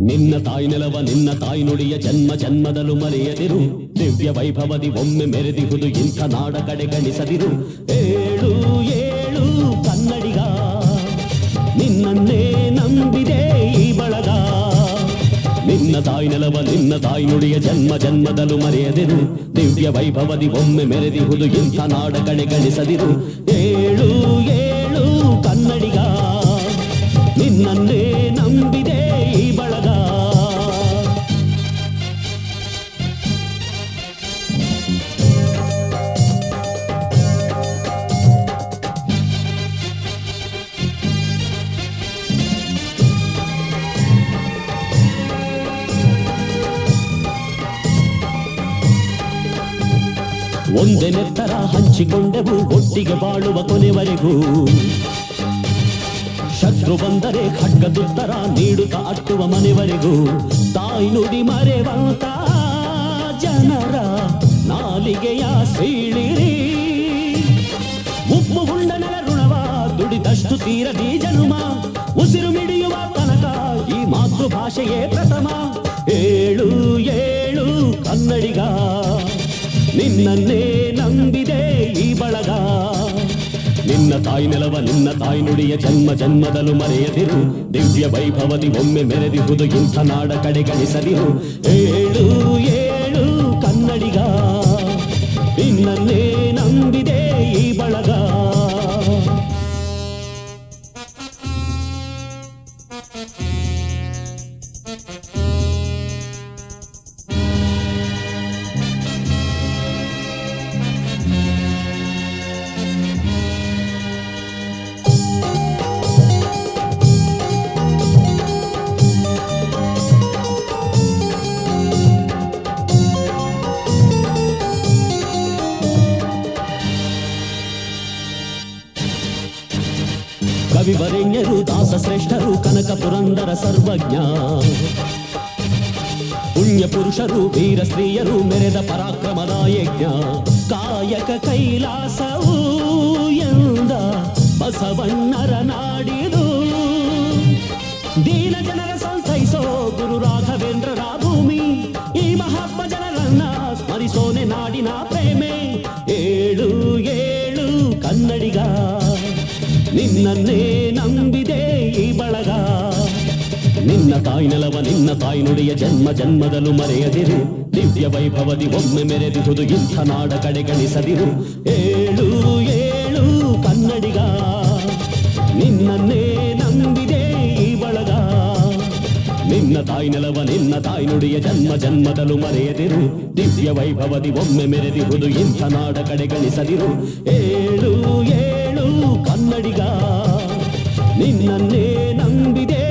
ನಿನ್ನ ತಾಯಿ ನೆಲವ ನಿನ್ನ ತಾಯಿ ನುಡಿಯ ಜನ್ಮ ಜನ್ಮದಲು ಮರೆಯದಿರು. ದಿವ್ಯ ವೈಭವದಿ ಒಮ್ಮೆ ಮೆರೆದಿಹುದು ಇಂಥ ನಾಡ ಕಡೆಗಣಿಸದಿರು. ಏಳು ಏಳು ಕನ್ನಡಿಗ, ನಿನ್ನನ್ನೇ ನಂಬಿದೆ ಈ ಬಳಗ. ನಿನ್ನ ತಾಯಿ ನೆಲವ ನಿನ್ನ ತಾಯಿ ನುಡಿಯ ಜನ್ಮ ಜನ್ಮದಲು ಮರೆಯದಿರು. ದಿವ್ಯ ವೈಭವದಿ ಒಮ್ಮೆ ಮೆರೆದಿಹುದು ಇಂಥ ನಾಡ ಕಡೆಗಣಿಸದಿರು. ಏಳು ಏಳು ಕನ್ನಡಿಗ, ನಿನ್ನನ್ನೇ ನಂಬಿದೆ ಈ ಬಳಗ. ಒಂದೇ ನೆತ್ತರ ಹಂಚಿಕೊಂಡೆವು ಒಟ್ಟಿಗೆ ಬಾಳುವ ಕೊನೆವರೆಗೂ. ಶತ್ರು ಬಂದರೆ ಖಡ್ಗದುತ್ತರ ನೀಡುತ್ತ ಅಟ್ಟುವ ಮನೆವರೆಗೂ. ತಾಯಿ ನುಡಿ ಮರೆವಂತ ಜನರ ನಾಲಿಗೆಯ ಸೀಳಿರಿ. ಉಪ್ಪು ಹುಂಡನೆಲ ಋಣವ ದುಡಿದಷ್ಟು ತೀರದಿ ಜನುಮ. ಉಸಿರು ಮಿಡಿಯುವ ತನಕ ಈ ಮಾತೃಭಾಷೆಯೇ ಪ್ರಥಮ. ಏಳು ಏಳು ಕನ್ನಡಿಗ, ನಿನ್ನನ್ನೇ ನಂಬಿದೆ ಈ ಬಳಗ. ನಿನ್ನ ತಾಯಿ ನೆಲವ ನಿನ್ನ ತಾಯಿ ನುಡಿಯ ಜನ್ಮ ಜನ್ಮದಲು ಮರೆಯದಿರು. ದಿವ್ಯ ವೈಭವದಿ ಒಮ್ಮೆ ಮೆರೆದಿಹುದು ಇಂಥ ನಾಡ ಕಡೆಗಣಿಸದಿರು. ಏಳು ಏಳು ಕನ್ನಡಿಗ, ನಿನ್ನನ್ನೇ ನಂಬಿದೆ ಈ ಬಳಗ. ಕವಿವರೆಣ್ಯರು ದಾಸ ಶ್ರೇಷ್ಠರು ಕನಕ ಪುರಂದರ ಸರ್ವಜ್ಞ. ಪುಣ್ಯ ಪುರುಷರು ವೀರ ಸ್ತ್ರೀಯರು ಮೆರೆದ ಪರಾಕ್ರಮದ ಯಜ್ಞ. ಕಾಯಕ ಕೈಲಾಸವು ಎಂದ ಬಸವಣ್ಣರ ನಾಡಿದು. ದೀನ ಜನರ ಸಂತೈಸೋ ಗುರು ರಾಘವೇಂದ್ರರ ಭೂಮಿ. ಈ ಮಹಾತ್ಮ ಜನರನ್ನ ಸ್ಮರಿಸೋನೆ ನಾಡಿನ ಪ್ರೇಮೆ. ಏಳು ಏಳು ಕನ್ನಡಿಗ, ನಿನ್ನನ್ನೇ ನಂಬಿದೆ ಈ ಬಳಗ. ನಿನ್ನ ತಾಯಿ ನೆಲವ ನಿನ್ನ ತಾಯಿ ನುಡಿಯ ಜನ್ಮ ಜನ್ಮದಲು ಮರೆಯದಿರು. ದಿವ್ಯ ವೈಭವದಿ ಒಮ್ಮೆ ಮೆರೆದಿಹುದು ಇಂಥ ನಾಡ ಕಡೆಗಣಿಸದಿರು. ಏಳು ಏಳು ಕನ್ನಡಿಗ, ನಿನ್ನನ್ನೇ ನಂಬಿದೆ ಈ ಬಳಗ. ನಿನ್ನ ತಾಯಿ ನೆಲವ ನಿನ್ನ ತಾಯಿ ನುಡಿಯ ಜನ್ಮ ಜನ್ಮದಲು ಮರೆಯದಿರು. ದಿವ್ಯ ವೈಭವದಿ ಒಮ್ಮೆ ಮೆರೆದಿಹುದು ಇಂಥ ನಾಡ ಕಡೆಗಣಿಸದಿರು. ಏಳು ಏಳು ಕನ್ನಡಿಗ, ನಿನ್ನನ್ನೇ ನಂಬಿದೆ